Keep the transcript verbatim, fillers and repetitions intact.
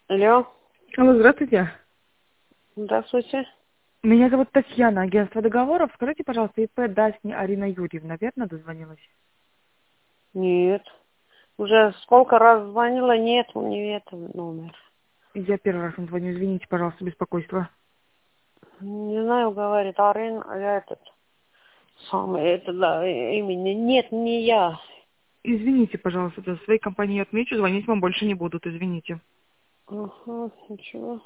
Алло, Алло, здравствуйте. здравствуйте. Меня зовут Татьяна, агентство договоров. Скажите, пожалуйста, ИП Дасни Арина Юрьевна, верно дозвонилась? Нет. Уже сколько раз звонила, нет, у нее этого номера. Я первый раз вам звоню, извините, пожалуйста, беспокойство. Не знаю, говорит, Арин, а я этот, самый, это, да, имени. Нет, не я. Извините, пожалуйста, за своей компании отмечу, звонить вам больше не будут, извините. Ага, ничего.